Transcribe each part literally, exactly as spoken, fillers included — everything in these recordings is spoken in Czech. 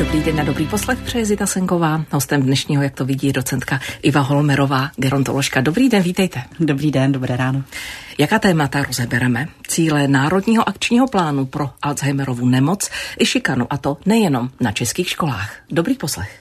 Dobrý den a dobrý poslech, přeje Zita Senková. Hostem dnešního, jak to vidí, docentka Iva Holmerová, gerontoložka. Dobrý den, vítejte. Dobrý den, dobré ráno. Jaká témata rozebereme? Cíle Národního akčního plánu pro Alzheimerovu nemoc i šikanu, a to nejenom na českých školách. Dobrý poslech.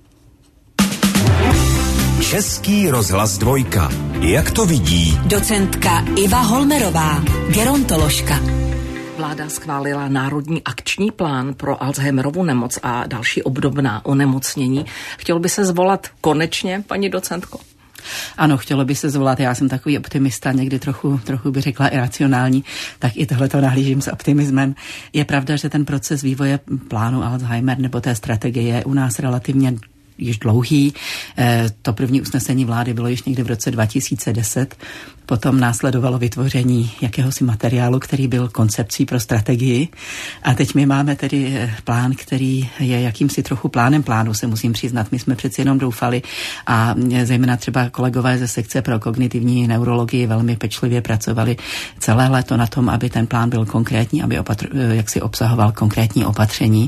Český rozhlas dvojka. Jak to vidí? Docentka Iva Holmerová, gerontoložka. Vláda schválila Národní akční plán pro Alzheimerovu nemoc a další obdobná onemocnění. Chtělo by se zvolat konečně, paní docentko? Ano, chtělo by se zvolat, já jsem takový optimista, někdy trochu, trochu by řekla iracionální, tak i tohleto nahlížím s optimismem. Je pravda, že ten proces vývoje plánu Alzheimer nebo té strategie je u nás relativně již dlouhý. To první usnesení vlády bylo již někdy v roce dva tisíce deset. Potom následovalo vytvoření jakéhosi materiálu, který byl koncepcí pro strategii. A teď my máme tedy plán, který je jakýmsi trochu plánem plánu, se musím přiznat. My jsme přeci jenom doufali a zejména třeba kolegové ze sekce pro kognitivní neurologii velmi pečlivě pracovali celé léto na tom, aby ten plán byl konkrétní, aby opatr- jaksi obsahoval konkrétní opatření.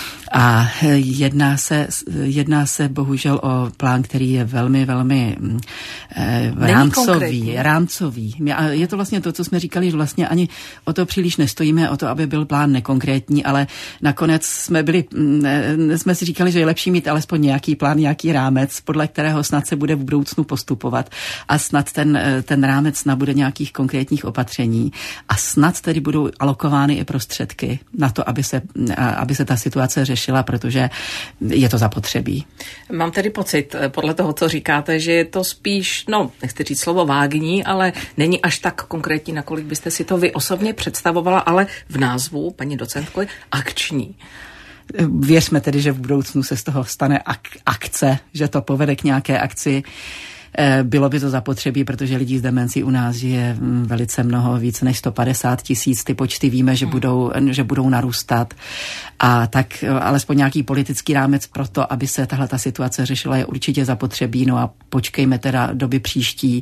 A jedná se, jedná se bohužel o plán, který je velmi, velmi eh, rámcový, rámcový. Je to vlastně to, co jsme říkali, že vlastně ani o to příliš nestojíme, o to, aby byl plán nekonkrétní, ale nakonec jsme byli, jsme si říkali, že je lepší mít alespoň nějaký plán, nějaký rámec, podle kterého snad se bude v budoucnu postupovat a snad ten, ten rámec nabude nějakých konkrétních opatření a snad tedy budou alokovány i prostředky na to, aby se, aby se ta situace řešila, protože je to zapotřebí. Mám tedy pocit, podle toho, co říkáte, že je to spíš, no, nechci říct slovo vágní, ale není až tak konkrétní, nakolik byste si to vy osobně představovala, ale v názvu, paní docentko, akční. Věřme tedy, že v budoucnu se z toho stane ak- akce, že to povede k nějaké akci. Bylo by to zapotřebí, protože lidí s demencí u nás je velice mnoho, více než sto padesát tisíc. Ty počty víme, že budou, že budou narůstat. A tak alespoň nějaký politický rámec pro to, aby se tahle ta situace řešila, je určitě zapotřebí. No a počkejme teda doby příští.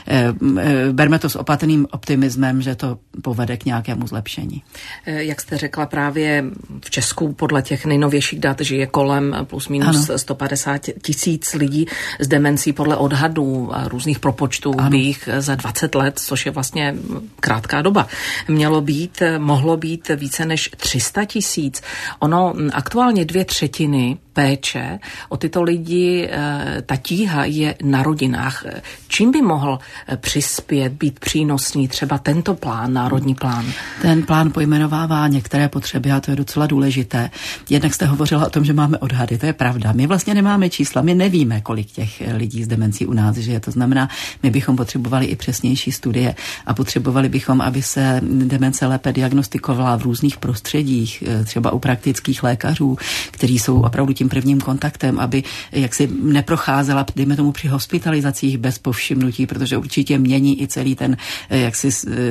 Berme to s opatrným optimismem, že to povede k nějakému zlepšení. Jak jste řekla, právě v Česku podle těch nejnovějších dat žije kolem plus minus ano. sto padesát tisíc lidí s demencí podle odhadů a různých propočtů by jich za dvacet let, což je vlastně krátká doba. Mělo být, mohlo být více než tři sta tisíc. Ono aktuálně dvě třetiny péče o tyto lidi, ta tíha je na rodinách. Čím by mohl přispět, být přínosný třeba tento plán, národní plán? Ten plán pojmenovává některé potřeby a to je docela důležité. Jednak jste hovořila o tom, že máme odhady, to je pravda. My vlastně nemáme čísla, my nevíme, kolik těch lidí s demencí u nás žije. To znamená, my bychom potřebovali i přesnější studie a potřebovali bychom, aby se demence lépe diagnostikovala v různých prostředích, třeba u praktických lékařů, kteří jsou opravdu tím prvním kontaktem, aby jaksi neprocházela, dejme tomu, při hospitalizacích bez povšimnutí, protože určitě mění i celý ten jaksi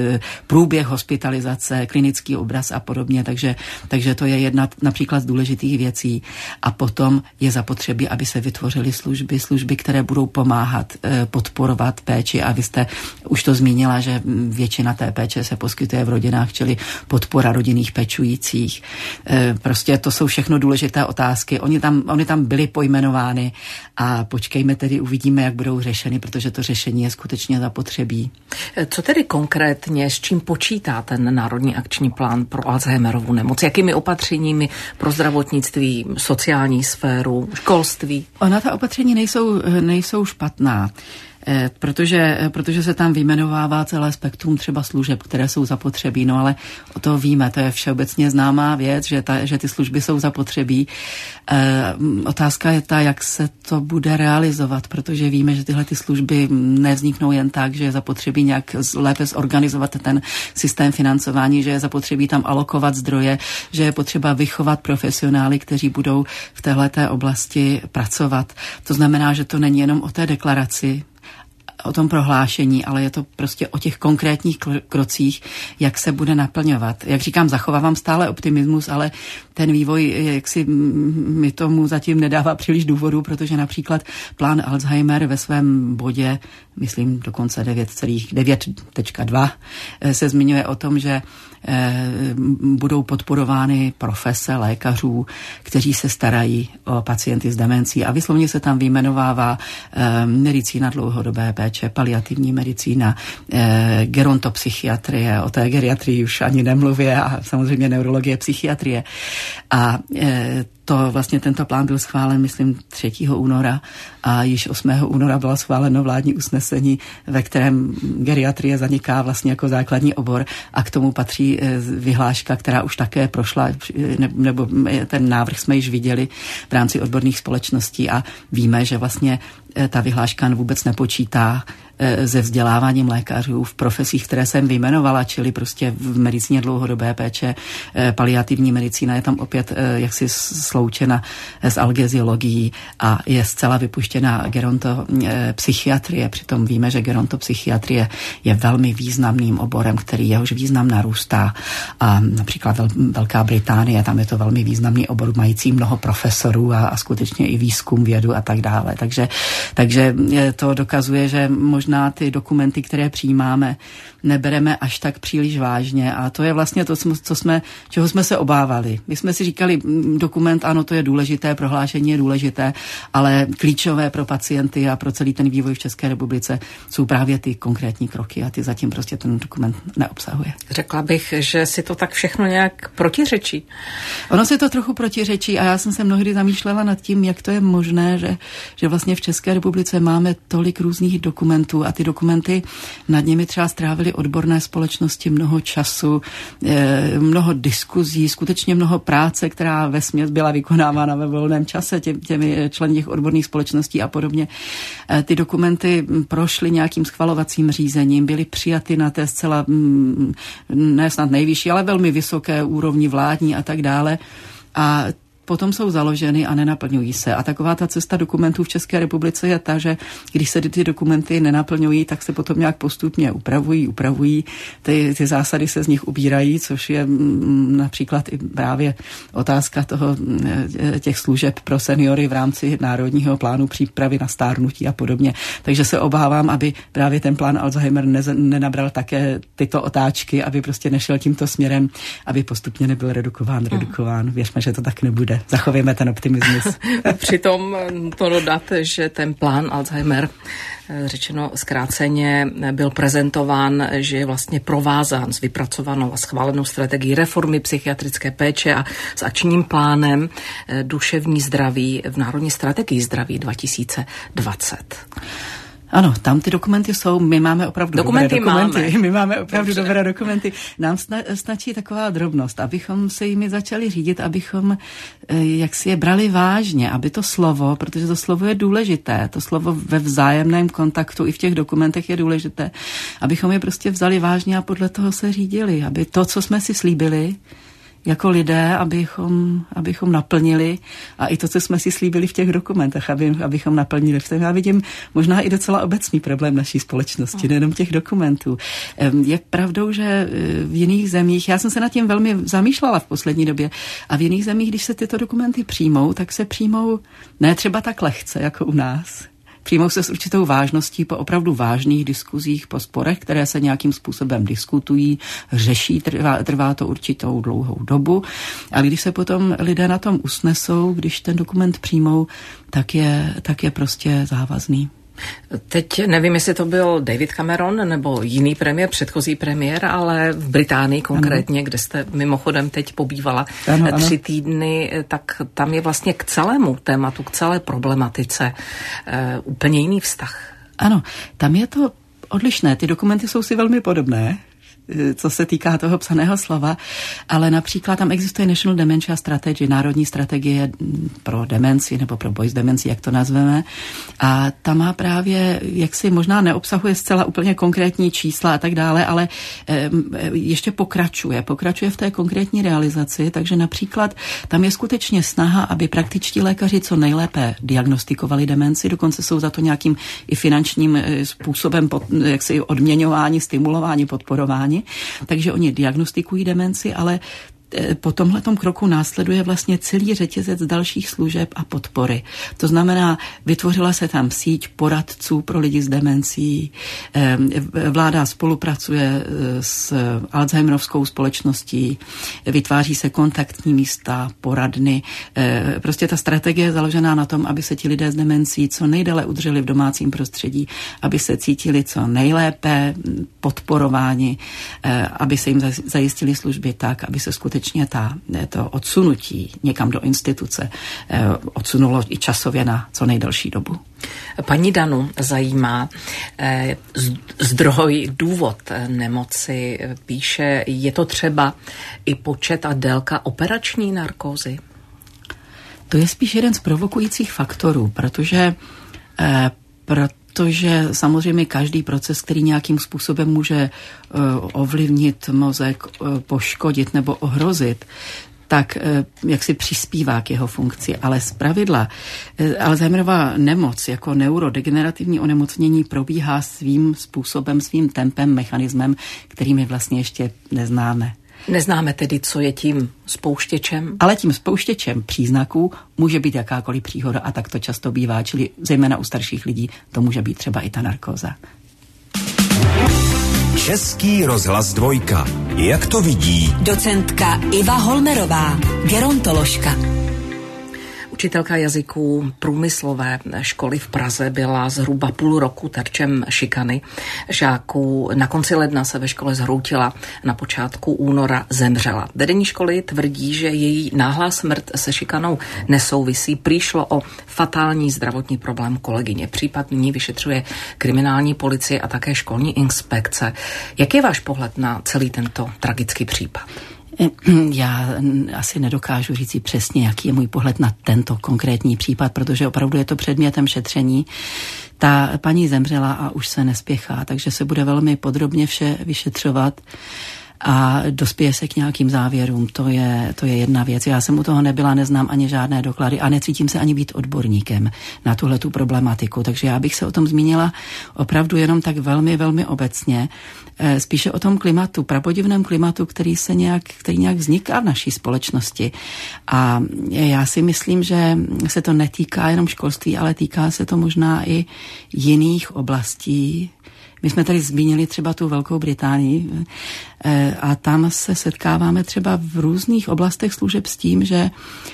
průběh hospitalizace, klinický obraz a podobně, takže, takže to je jedna například z důležitých věcí. A potom je zapotřebí, aby se vytvořily služby, služby, které budou pomáhat, podporovat péči a vy jste už to zmínila, že většina té péče se poskytuje v rodinách, čili podpora rodinných pečujících. Prostě to jsou všechno důležité otázky. Oni tam, oni tam byly pojmenovány a počkejme tedy, uvidíme, jak budou řešeny, protože to řešení je skutečně zapotřebí. Co tedy konkrétně, s čím počítá ten Národní akční plán pro Alzheimerovu nemoc? Jakými opatřeními pro zdravotnictví, sociální sféru, školství? Ona ta opatření nejsou, nejsou špatná. Protože, protože se tam vyjmenovává celé spektrum třeba služeb, které jsou zapotřebí, no ale o to víme, to je všeobecně známá věc, že, ta, že ty služby jsou zapotřebí. E, otázka je ta, jak se to bude realizovat, protože víme, že tyhle ty služby nevzniknou jen tak, že je zapotřebí nějak lépe zorganizovat ten systém financování, že je zapotřebí tam alokovat zdroje, že je potřeba vychovat profesionály, kteří budou v téhleté oblasti pracovat. To znamená, že to není jenom o té deklaraci, o tom prohlášení, ale je to prostě o těch konkrétních krocích, jak se bude naplňovat. Jak říkám, zachovávám stále optimismus, ale ten vývoj, jak si mi tomu zatím nedává příliš důvodu, protože například plán Alzheimer ve svém bodě, myslím dokonce devět celá devět tečka dva, se zmiňuje o tom, že budou podporovány profese lékařů, kteří se starají o pacienty s demencí a vyslovně se tam vyjmenovává medicína dlouhodobé péče, paliativní medicína, gerontopsychiatrie, o té geriatrii už ani nemluvě a samozřejmě neurologie, psychiatrie. A to vlastně tento plán byl schválen, myslím, třetího února a již osmého února bylo schváleno vládní usnesení, ve kterém geriatrie zaniká vlastně jako základní obor a k tomu patří vyhláška, která už také prošla, nebo ten návrh jsme již viděli v rámci odborných společností a víme, že vlastně ta vyhláška vůbec nepočítá se vzděláváním lékařů v profesích, které jsem vyjmenovala, čili prostě v medicíně dlouhodobé péče, paliativní medicína je tam opět jaksi sloučena s algeziologií a je zcela vypuštěna gerontopsychiatrie. Přitom víme, že gerontopsychiatrie je velmi významným oborem, který jehož význam narůstá. A například Velká Británie, tam je to velmi významný obor, mající mnoho profesorů a, a skutečně i výzkum, vědu a tak dále. Takže, takže to dokazuje, že možná ty dokumenty, které přijímáme, nebereme až tak příliš vážně a to je vlastně to, co jsme, čeho jsme se obávali. My jsme si říkali, dokument, ano, to je důležité, prohlášení je důležité, ale klíčové pro pacienty a pro celý ten vývoj v České republice jsou právě ty konkrétní kroky a ty zatím prostě ten dokument neobsahuje. Řekla bych, že si to tak všechno nějak protiřečí. Ono si to trochu protiřečí a já jsem se mnohdy zamýšlela nad tím, jak to je možné, že, že vlastně v České republice máme tolik různých dokumentů a ty dokumenty nad nimi třeba strávili odborné společnosti mnoho času, mnoho diskuzí, skutečně mnoho práce, která vesměs byla vykonávána ve volném čase tě, těmi členy těch odborných společností a podobně. Ty dokumenty prošly nějakým schvalovacím řízením, byly přijaty na té zcela ne snad nejvyšší, ale velmi vysoké úrovni vládní a tak dále. A potom jsou založeny a nenaplňují se. A taková ta cesta dokumentů v České republice je ta, že když se ty dokumenty nenaplňují, tak se potom nějak postupně upravují, upravují. Ty, ty zásady se z nich ubírají, což je m, například i právě otázka toho, těch služeb pro seniory v rámci Národního plánu přípravy na stárnutí a podobně. Takže se obávám, aby právě ten plán Alzheimer ne, nenabral také tyto otáčky, aby prostě nešel tímto směrem, aby postupně nebyl redukován, redukován. Věřme, že to tak nebude. Zachovíme ten optimismus. Přitom to dodat, že ten plán Alzheimer, řečeno zkráceně, byl prezentován, že je vlastně provázán s vypracovanou a schválenou strategií reformy psychiatrické péče a s akčním plánem duševní zdraví v Národní strategii zdraví dva tisíce dvacet. Ano, tam ty dokumenty jsou, my máme opravdu dokumenty dobré dokumenty. Máme. My máme opravdu Dobře. dobré dokumenty. Nám stačí taková drobnost, abychom se jimi začali řídit, abychom jak si je brali vážně, aby to slovo, protože to slovo je důležité, to slovo ve vzájemném kontaktu i v těch dokumentech je důležité, abychom je prostě vzali vážně a podle toho se řídili, aby to, co jsme si slíbili, jako lidé, abychom, abychom naplnili a i to, co jsme si slíbili v těch dokumentech, aby, abychom naplnili. V tom já vidím možná i docela obecný problém naší společnosti, nejenom těch dokumentů. Je pravdou, že v jiných zemích, já jsem se nad tím velmi zamýšlela v poslední době, a v jiných zemích, když se tyto dokumenty přijmou, tak se přijmou ne třeba tak lehce, jako u nás. Přijmou se s určitou vážností po opravdu vážných diskuzích, po sporech, které se nějakým způsobem diskutují, řeší, trvá, trvá to určitou dlouhou dobu. A když se potom lidé na tom usnesou, když ten dokument přijmou, tak je, tak je prostě závazný. Teď nevím, jestli to byl David Cameron nebo jiný premiér, předchozí premiér, ale v Británii konkrétně, ano. Kde jste mimochodem teď pobývala ano, tři ano. týdny, tak tam je vlastně k celému tématu, k celé problematice e, úplně jiný vztah. Ano, tam je to odlišné. Ty dokumenty jsou si velmi podobné, co se týká toho psaného slova, ale například tam existuje National Dementia Strategy, národní strategie pro demenci nebo pro boj s demencí, jak to nazveme. A ta má právě, jak si možná neobsahuje zcela úplně konkrétní čísla a tak dále, ale e, ještě pokračuje. Pokračuje v té konkrétní realizaci, takže například tam je skutečně snaha, aby praktičtí lékaři co nejlépe diagnostikovali demenci, dokonce jsou za to nějakým i finančním způsobem pod, jaksi odměňování, stimulování, podporování. Takže oni diagnostikují demenci, ale po tomhletom kroku následuje vlastně celý řetězec dalších služeb a podpory. To znamená, vytvořila se tam síť poradců pro lidi s demencí, vláda spolupracuje s Alzheimerovskou společností, vytváří se kontaktní místa, poradny. Prostě ta strategie je založená na tom, aby se ti lidé s demencí co nejdéle udrželi v domácím prostředí, aby se cítili co nejlépe podporováni, aby se jim zajistili služby tak, aby se skutečně ta, to odsunutí někam do instituce odsunulo i časově na co nejdelší dobu. Paní Danu zajímá zdroj, důvod nemoci. Píše, je to třeba i počet a délka operační narkózy? To je spíš jeden z provokujících faktorů, protože eh, protože samozřejmě každý proces, který nějakým způsobem může eh, ovlivnit mozek, eh, poškodit nebo ohrozit, tak jak si přispívá k jeho funkci. Ale zpravidla Alzheimerova nemoc jako neurodegenerativní onemocnění probíhá svým způsobem, svým tempem, mechanismem, který my vlastně ještě neznáme. Neznáme tedy, co je tím spouštěčem? Ale tím spouštěčem příznaků může být jakákoliv příhoda a tak to často bývá, čili zejména u starších lidí to může být třeba i ta narkóza. Český rozhlas dvojka. Jak to vidí docentka Iva Holmerová, gerontoložka. Učitelka jazyků průmyslové školy v Praze byla zhruba půl roku terčem šikany žáků. Na konci ledna se ve škole zhroutila, na počátku února zemřela. Vedení školy tvrdí, že její náhlá smrt se šikanou nesouvisí. Prý šlo o fatální zdravotní problém kolegyně. Případ nyní vyšetřuje kriminální policie a také školní inspekce. Jak je váš pohled na celý tento tragický případ? Já asi nedokážu říct si přesně, jaký je můj pohled na tento konkrétní případ, protože opravdu je to předmětem šetření. Ta paní zemřela a už se nespěchá, takže se bude velmi podrobně vše vyšetřovat a dospěje se k nějakým závěrům. To je, to je jedna věc. Já jsem u toho nebyla, neznám ani žádné doklady a necítím se ani být odborníkem na tuhletu problematiku. Takže já bych se o tom zmínila opravdu jenom tak velmi, velmi obecně. Spíše o tom klimatu, prapodivném klimatu, který se nějak, který nějak vzniká v naší společnosti. A já si myslím, že se to netýká jenom školství, ale týká se to možná i jiných oblastí. My jsme tady zmínili třeba tu Velkou Británii a tam se setkáváme třeba v různých oblastech služeb s tím, že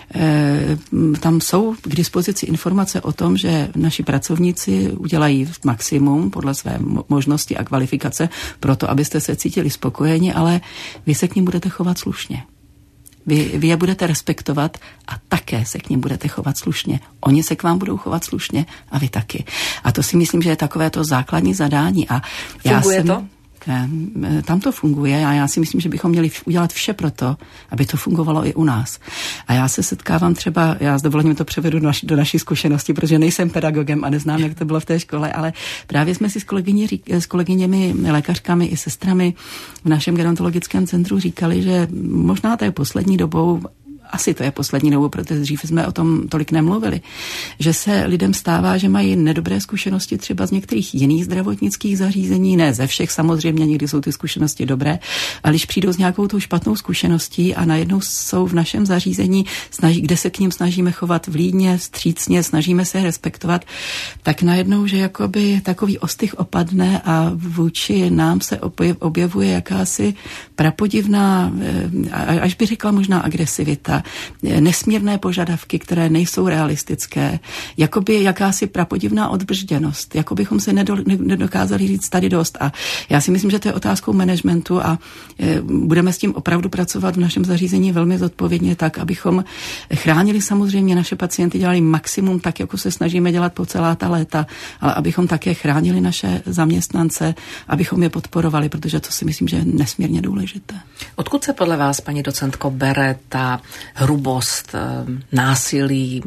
tam jsou k dispozici informace o tom, že naši pracovníci udělají maximum podle své možnosti a kvalifikace pro to, abyste se cítili spokojeni, ale vy se k nim budete chovat slušně. Vy, vy je budete respektovat a také se k nim budete chovat slušně. Oni se k vám budou chovat slušně a vy taky. A to si myslím, že je takové to základní zadání. A funguje já jsem, to? Tam to funguje a já si myslím, že bychom měli udělat vše pro to, aby to fungovalo i u nás. A já se setkávám třeba, já s dovolením to převedu do naší, do naší zkušenosti, protože nejsem pedagogem a neznám, jak to bylo v té škole, ale právě jsme si s, kolegyně, s kolegyněmi, lékařkami i sestrami v našem gerontologickém centru říkali, že možná to je poslední dobou, asi to je poslední dobou, protože dřív jsme o tom tolik nemluvili, že se lidem stává, že mají nedobré zkušenosti třeba z některých jiných zdravotnických zařízení, ne ze všech samozřejmě, někdy jsou ty zkušenosti dobré, ale když přijdou s nějakou tou špatnou zkušeností a najednou jsou v našem zařízení, snaží, kde se k ním snažíme chovat vlídně, vstřícně, snažíme se respektovat, tak najednou, že jakoby takový ostych opadne a vůči nám se objevuje jakási prapodivná, až by řekla možná agresivita, nesmírné požadavky, které nejsou realistické, jakoby jakási prapodivná odbržděnost, jako bychom se nedo, nedokázali říct tady dost. A já si myslím, že to je otázkou managementu a e, budeme s tím opravdu pracovat v našem zařízení velmi zodpovědně tak, abychom chránili samozřejmě naše pacienty, dělali maximum tak, jako se snažíme dělat po celá ta léta, ale abychom také chránili naše zaměstnance, abychom je podporovali, protože to si myslím, že je nesmírně důležité. Odkud se podle vás, paní docentko, bere ta hrubost, násilí,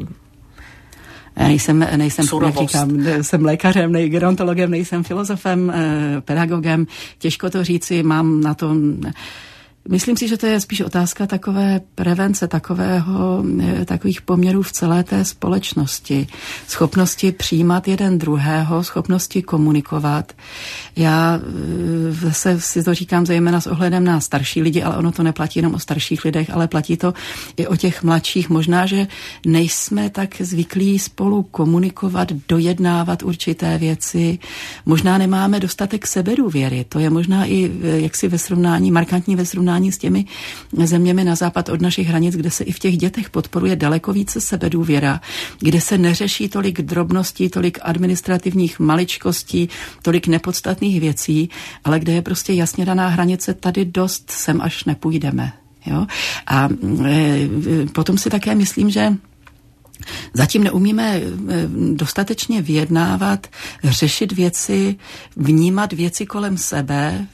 Nejsem, nejsem jak říkám, jsem lékařem, nej, gerontologem, nejsem filozofem, pedagogem. Těžko to říci, mám na to Myslím si, že to je spíš otázka takové prevence, takového, takových poměrů v celé té společnosti. Schopnosti přijímat jeden druhého, schopnosti komunikovat. Já zase si to říkám zejména s ohledem na starší lidi, ale ono to neplatí jenom o starších lidech, ale platí to i o těch mladších. Možná, že nejsme tak zvyklí spolu komunikovat, dojednávat určité věci. Možná nemáme dostatek sebedůvěry. To je možná i jaksi ve srovnání, markantní ve srovnání s těmi zeměmi na západ od našich hranic, kde se i v těch dětech podporuje daleko více sebedůvěra, kde se neřeší tolik drobností, tolik administrativních maličkostí, tolik nepodstatných věcí, ale kde je prostě jasně daná hranice, tady dost, sem až nepůjdeme. Jo? A e, potom si také myslím, že zatím neumíme dostatečně vyjednávat, řešit věci, vnímat věci kolem sebe,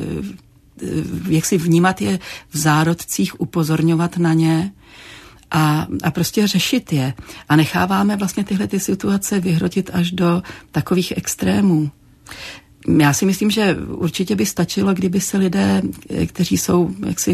jak si vnímat je v zárodcích, upozorňovat na ně a, a prostě řešit je. A necháváme vlastně tyhle ty situace vyhrotit až do takových extrémů. Já si myslím, že určitě by stačilo, kdyby se lidé, kteří jsou jaksi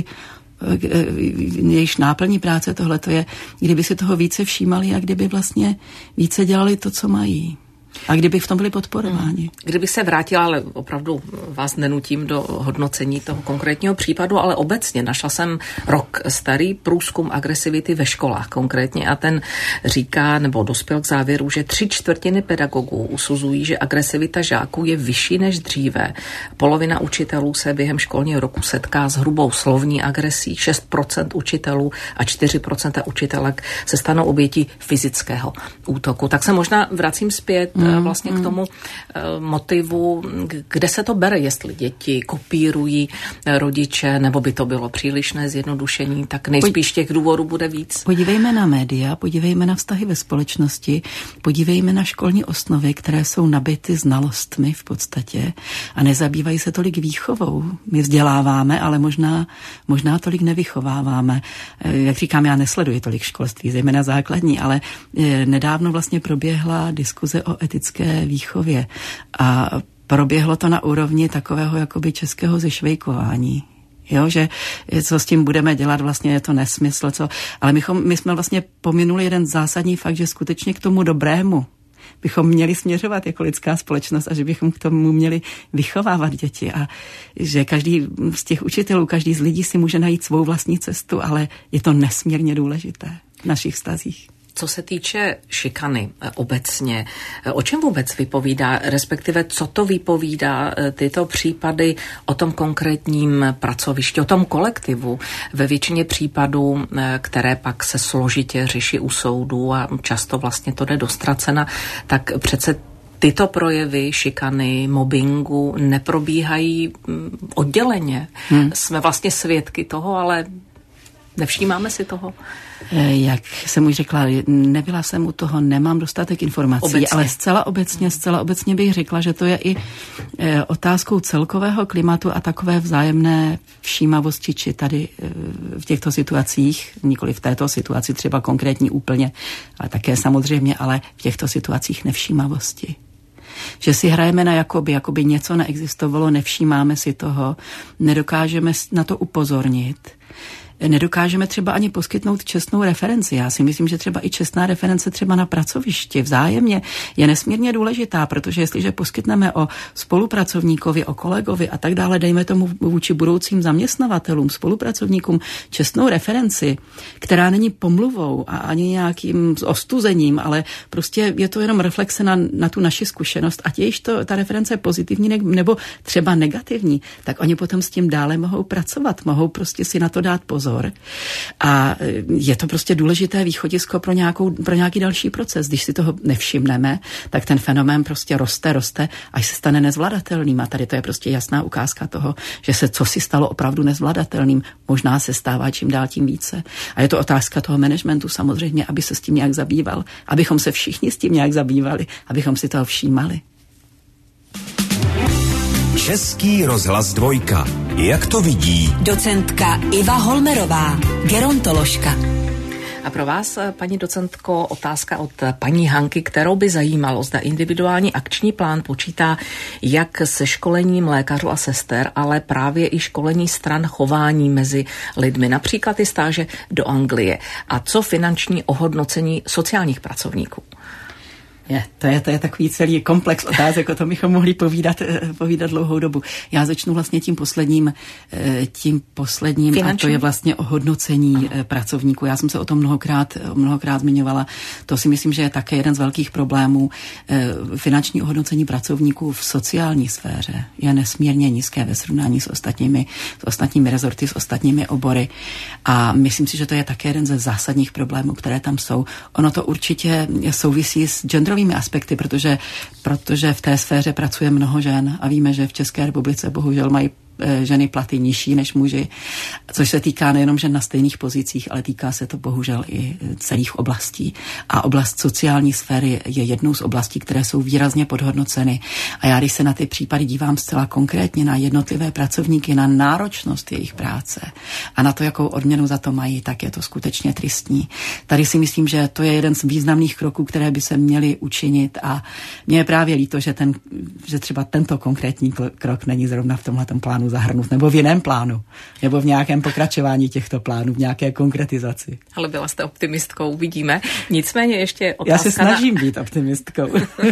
jejíž náplní práce tohleto je, kdyby si toho více všímali a kdyby vlastně více dělali to, co mají. A kdyby v tom byli podporováni. Kdyby se vrátila, ale opravdu vás nenutím do hodnocení toho konkrétního případu, ale obecně našla jsem rok starý průzkum agresivity ve školách konkrétně a ten říká, nebo dospěl k závěru, že tři čtvrtiny pedagogů usuzují, že agresivita žáků je vyšší než dříve. Polovina učitelů se během školního roku setká s hrubou slovní agresí, šest procent učitelů a čtyři procenta učitelek se stanou obětí fyzického útoku. Tak se možná vracím zpět mm, vlastně mm. k tomu uh, motivu, kde se to bere, jestli děti kopírují rodiče, nebo by to bylo přílišné zjednodušení, tak nejspíš těch důvodů bude víc. Podívejme na média, podívejme na vztahy ve společnosti, podívejme na školní osnovy, které jsou nabity znalostmi v podstatě a nezabývají se tolik výchovou. My vzděláváme, ale možná, možná tolik nevychováváme. Jak říkám, já nesleduji tolik školství, zejména základní, ale nedávno vlastně proběhla diskuze o etické výchově a proběhlo to na úrovni takového jakoby českého zešvejkování. Jo, že co s tím budeme dělat, vlastně je to nesmysl, co, ale my, my jsme vlastně pominuli jeden zásadní fakt, že skutečně k tomu dobrému bychom měli směřovat jako lidská společnost a že bychom k tomu měli vychovávat děti a že každý z těch učitelů, každý z lidí si může najít svou vlastní cestu, ale je to nesmírně důležité v našich vztazích. Co se týče šikany obecně, o čem vůbec vypovídá, respektive co to vypovídá tyto případy o tom konkrétním pracovišti, o tom kolektivu ve většině případů, které pak se složitě řeší u soudu a často vlastně to jde do ztracena, tak přece tyto projevy šikany, mobbingu neprobíhají odděleně. Hmm. Jsme vlastně svědky toho, ale nevšímáme si toho. Jak jsem už řekla, nebyla jsem u toho, nemám dostatek informací, obecně. Ale zcela obecně, zcela obecně bych řekla, že to je i otázkou celkového klimatu a takové vzájemné všímavosti, či tady v těchto situacích, nikoli v této situaci třeba konkrétní úplně, ale také samozřejmě, ale v těchto situacích nevšímavosti. Že si hrajeme na jakoby, jakoby něco neexistovalo, nevšímáme si toho, nedokážeme na to upozornit. Nedokážeme třeba ani poskytnout čestnou referenci. Já si myslím, že třeba i čestná reference třeba na pracovišti vzájemně je nesmírně důležitá, protože jestliže poskytneme o spolupracovníkovi, o kolegovi a tak dále, dejme tomu vůči budoucím zaměstnavatelům, spolupracovníkům čestnou referenci, která není pomluvou a ani nějakým ostuzením, ale prostě je to jenom reflexe na, na tu naši zkušenost. Ať je již to, ta reference je pozitivní nebo třeba negativní, tak oni potom s tím dále mohou pracovat, mohou prostě si na to dát pozor. A je to prostě důležité východisko pro, nějakou, pro nějaký další proces. Když si toho nevšimneme, tak ten fenomén prostě roste, roste, až se stane nezvladatelným. A tady to je prostě jasná ukázka toho, že se co si stalo opravdu nezvladatelným, možná se stává čím dál tím více. A je to otázka toho managementu samozřejmě, aby se s tím nějak zabýval, abychom se všichni s tím nějak zabývali, abychom si toho všímali. Český rozhlas dvojka. Jak to vidí? Docentka Iva Holmerová, gerontoložka. A pro vás, paní docentko, otázka od paní Hanky, kterou by zajímalo, zda individuální akční plán počítá jak se školením lékařů a sester, ale právě i školení stran chování mezi lidmi, například i stáže do Anglie. A co finanční ohodnocení sociálních pracovníků? Je, to, je, to je takový celý komplex otázek, o tom bychom mohli povídat, povídat dlouhou dobu. Já začnu vlastně tím posledním, tím posledním Finanční. A to je vlastně ohodnocení pracovníků. Já jsem se o tom mnohokrát, mnohokrát zmiňovala. To si myslím, že je také jeden z velkých problémů. Finanční ohodnocení pracovníků v sociální sféře je nesmírně nízké ve srovnání s ostatními, s ostatními rezorty, s ostatními obory. A myslím si, že to je také jeden ze zásadních problémů, které tam jsou. Ono to určitě souvisí s gender aspekty, protože, protože v té sféře pracuje mnoho žen a víme, že v České republice bohužel mají ženy platy nižší než muži, což se týká nejenom žen na stejných pozicích, ale týká se to bohužel i celých oblastí. A oblast sociální sféry je jednou z oblastí, které jsou výrazně podhodnoceny. A já, když se na ty případy dívám zcela konkrétně na jednotlivé pracovníky, na náročnost jejich práce a na to, jakou odměnu za to mají, tak je to skutečně tristní. Tady si myslím, že to je jeden z významných kroků, které by se měly učinit a mně je právě líto, že, ten, že třeba tento konkrétní krok není zrovna v tomhletom plánu zahrnout, nebo v jiném plánu, nebo v nějakém pokračování těchto plánů, v nějaké konkretizaci. Ale byla jste optimistkou, uvidíme. Nicméně ještě otázka. Já se snažím na... být optimistkou.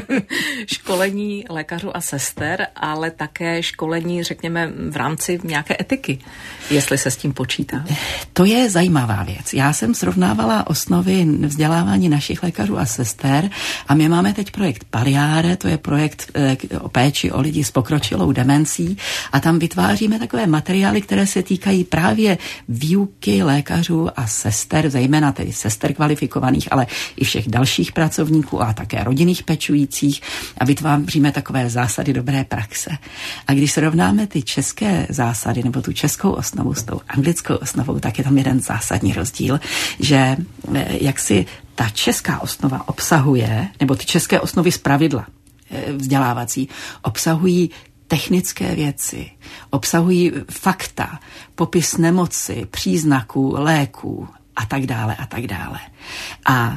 Školení lékařů a sester, ale také školení, řekněme, v rámci nějaké etiky, jestli se s tím počítá. To je zajímavá věc. Já jsem srovnávala osnovy vzdělávání našich lékařů a sester a my máme teď projekt Paliare, to je projekt o péči o lidi s pokročilou demencí a tam vytváříme Vytváříme takové materiály, které se týkají právě výuky lékařů a sester, zejména tedy sester kvalifikovaných, ale i všech dalších pracovníků a také rodinných pečujících a vytváříme takové zásady dobré praxe. A když srovnáme ty české zásady nebo tu českou osnovu s tou anglickou osnovou, tak je tam jeden zásadní rozdíl, že jak si ta česká osnova obsahuje, nebo ty české osnovy zpravidla vzdělávací obsahují technické věci, obsahují fakta, popis nemoci, příznaků, léků a tak dále a tak dále. A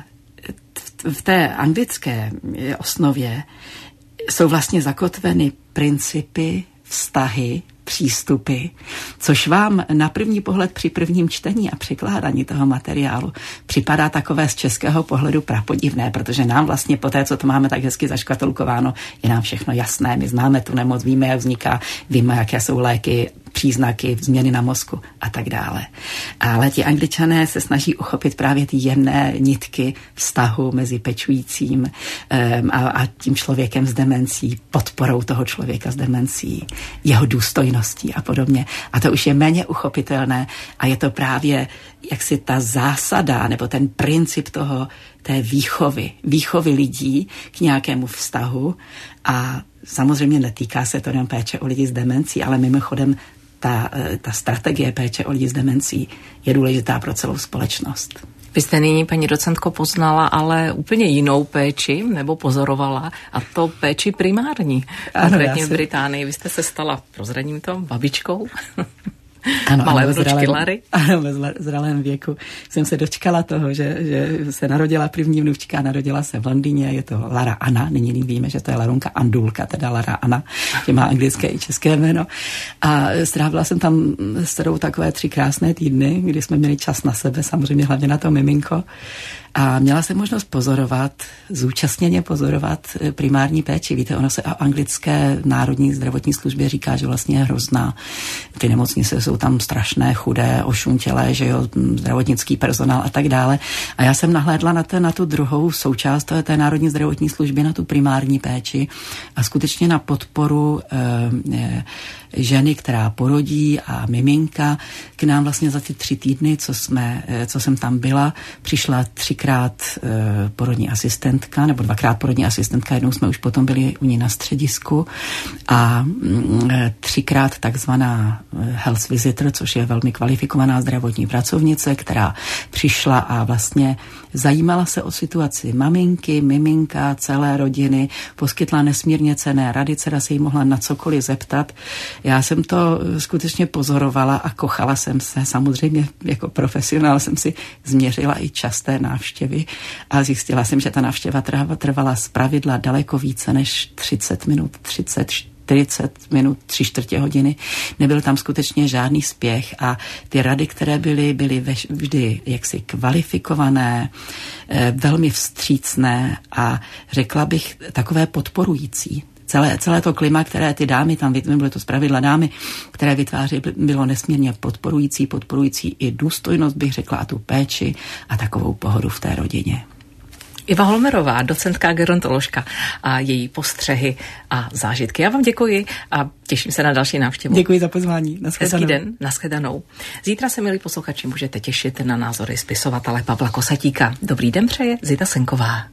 v té anglické osnově jsou vlastně zakotveny principy, vztahy, přístupy, což vám na první pohled při prvním čtení a překládání toho materiálu připadá takové z českého pohledu prapodivné, protože nám vlastně po té, co to máme tak hezky zaškatulkováno, je nám všechno jasné. My známe tu nemoc, víme, jak vzniká, víme, jaké jsou léky, příznaky, změny na mozku a tak dále. Ale ti Angličané se snaží uchopit právě ty jemné nitky vztahu mezi pečujícím um, a, a tím člověkem s demencí, podporou toho člověka s demencí, jeho důstojností a podobně. A to už je méně uchopitelné a je to právě jaksi ta zásada nebo ten princip toho, té výchovy, výchovy lidí k nějakému vztahu a samozřejmě netýká se to jen péče o lidi s demencí, ale mimochodem Ta, ta strategie péče o lidi s demencí je důležitá pro celou společnost. Vy jste nyní, paní docentko, poznala ale úplně jinou péči, nebo pozorovala, a to péči primární. Konkrétně v Británii. Vy jste se stala, prozradím to, babičkou. Ano, malé ano, vnučky Lary. Ano, ve zralém věku jsem se dočkala toho, že, že se narodila první vnučka, narodila se v Londýně, je to Lara Anna, nyní víme, že to je Larunka Andulka, teda Lara Anna, že má anglické i české jméno. A strávila jsem tam s dcerou takové tři krásné týdny, kdy jsme měli čas na sebe, samozřejmě hlavně na to miminko. A měla jsem možnost pozorovat, zúčastněně pozorovat primární péči. Víte, ono se o anglické národní zdravotní službě říká, že vlastně je hrozná. Ty nemocnice jsou tam strašné, chudé, ošuntělé, že jo, zdravotnický personál a tak dále. A já jsem nahlédla na, ten, na tu druhou součást té, té národní zdravotní služby, na tu primární péči a skutečně na podporu e, ženy, která porodí a miminka. K nám vlastně za ty tři týdny, co, jsme, co jsem tam byla, přišla třikrát třikrát e, porodní asistentka, nebo dvakrát porodní asistentka, jednou jsme už potom byli u ní na středisku a e, třikrát takzvaná health visitor, což je velmi kvalifikovaná zdravotní pracovnice, která přišla a vlastně zajímala se o situaci maminky, miminka, celé rodiny, poskytla nesmírně cenné rady, dcera se jí mohla na cokoliv zeptat. Já jsem to skutečně pozorovala a kochala jsem se. Samozřejmě jako profesionál jsem si změřila i časté návštěvy a zjistila jsem, že ta návštěva trvala zpravidla daleko více než třicet minut, třicet, čtyřicet minut, tři čtvrtě hodiny. Nebyl tam skutečně žádný spěch a ty rady, které byly, byly vždy jaksi kvalifikované, velmi vstřícné a řekla bych takové podporující. Celé, celé to klima, které ty dámy tam, byly to zpravidla dámy, které vytváří, bylo nesmírně podporující, podporující i důstojnost, bych řekla, a tu péči a takovou pohodu v té rodině. Iva Holmerová, docentka gerontoložka a její postřehy a zážitky. Já vám děkuji a těším se na další návštěvu. Děkuji za pozvání. Hezký den, nashledanou. Zítra se, milí posluchači, můžete těšit na názory spisovatele Pavla Kosatíka. Dobrý den přeje Zita Senková.